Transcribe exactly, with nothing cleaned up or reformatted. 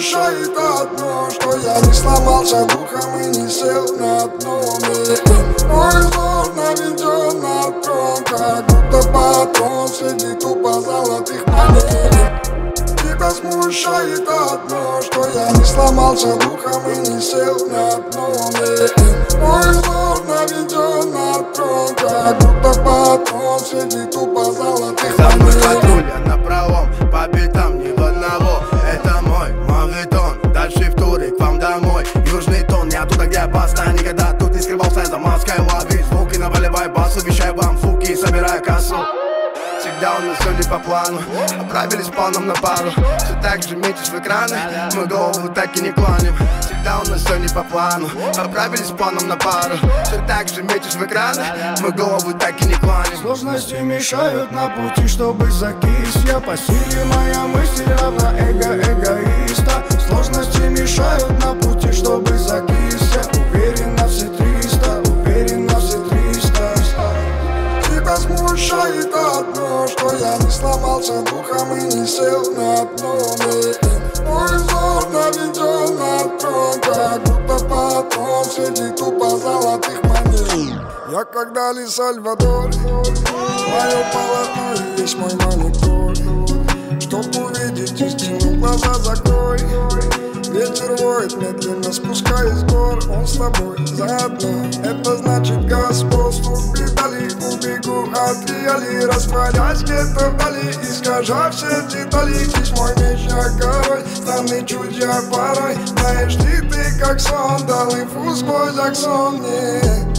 смущает одно, что я не сломался духом и не сел на дно. Мой взор наведен на трон, как будто патрон среди тупо золотых монет. Тебя смущает одно, что я не сломался духом и не сел на дно. Мой взор наведен на трон, как будто патрон среди тупо золотых монет. Мой патруль, я на правом, по пятам ни в одного. Это мой мавитон, дальше в туре к вам домой. Южный тон, я туда, где опасно. Никогда тут не скрывался за маской. Лови звуки, наваливай бас, обещаю вам фуки и собираю кассу. Всегда у нас все не по плану, отправились планом на пару. Все так же метишь в экраны, мы голову так и не клоним. Всегда у нас все не по плану, отправились планом на пару. Все так же метишь в экраны, мы голову так и не клоним. Сложности мешают на пути, чтобы закис. Я по силе, моя мысль равна эго эгоиста. Сложности мешают на пути, чтобы закис. Я уверен на все триста, уверен на все триста. Тебя смущает одно, что я не сломался духом и не сел на дно. Мой взор наведен на трон, как будто патрон среди тупо золотых монет. Я как Дали Сальвадор, мое полотно и весь мой монитор. Чтоб увидеть истину, глаза закрой. Ветер воет, медленно спускаясь с гор. Он с тобой заодно, это значит господство. Педали, убегу от реалий, растворясь где-то вдали, искажая все детали. Здесь мой меч, я король, странный чуть я порой. Знаешь ли ты, как сон, дал инфу сквозь аксон мне.